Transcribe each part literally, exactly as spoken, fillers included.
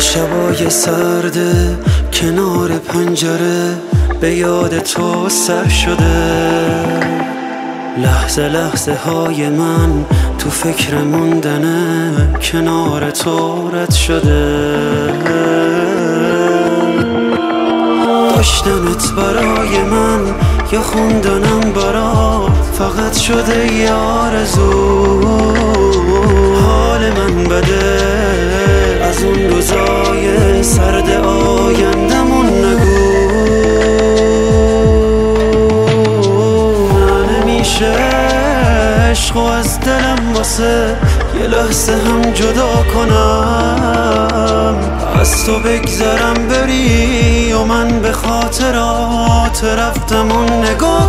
شبای سرده کنار پنجره به یاد تو سر شده. لحظه لحظه های من تو فکر موندنه کنار تو رد شده. داشتنت برای من یا خوندنم برات فقط شده یه آرزو. حال من بده از اون روزای سرد آیندمون نگو. نه نمیشه عشقو از دلم واسه یه لحظه هم جدا کنم. از تو بگذرم بری و من به خاطرات رفتمون نگاه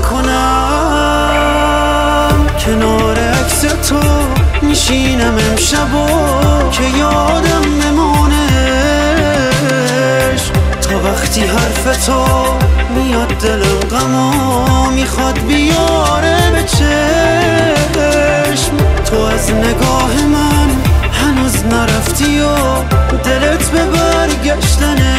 کنم. کنار عکس تو میشینم امشبو که یادم نمونش. تا وقتی حرف تو میاد دلم غمو میخواد بیاره به چشم. تو از نگاه من هنوز نرفتی و دلت به برگشتنه.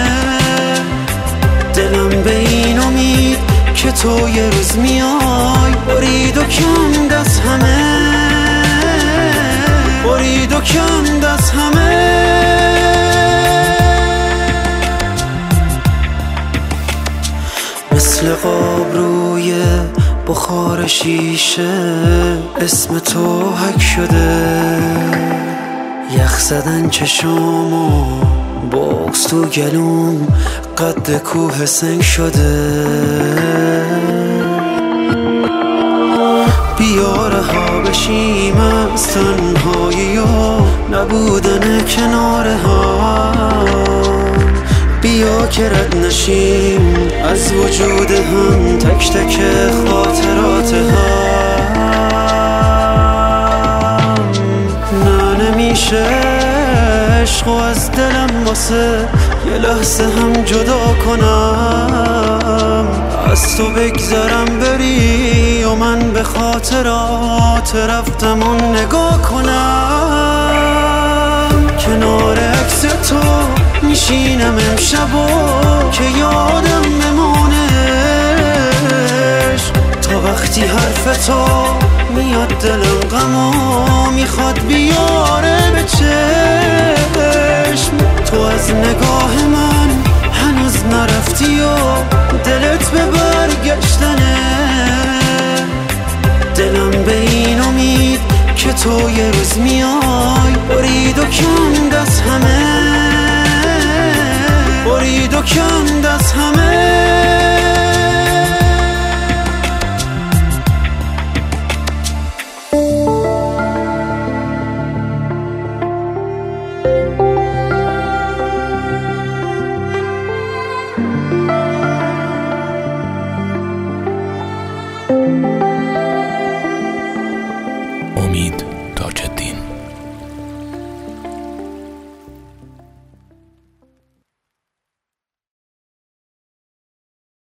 دلم به این امید که تو یه روز میای برید و کند از همه، برید و کند از همه. مثل قاب روی بخار شیشه اسم تو حک شده. یخ زدن چشامو بغض تو گلوم قد کوه سنگ شده. بیا رها بشیم از تنهایی و نبودن کنار هم. بیا که رد نشیم از وجود هم تک تک خاطرات هم. نه نمیشه عشقو از دلم واسه یه لحظه هم جدا کنم. از تو بگذرم بری و من به خاطرات رفتمون نگاه کنم. کنار عکس تو میشینم امشبو که یادم نمونش. تا وقتی حرف تو میاد دلم غمو میخواد بیاره به چشم. تو از نگاه من هنوز نرفتی و دلت به برگشتنه. دلم به این امید که تو یه روز میای برید و کند از همه، برید و کند از همه.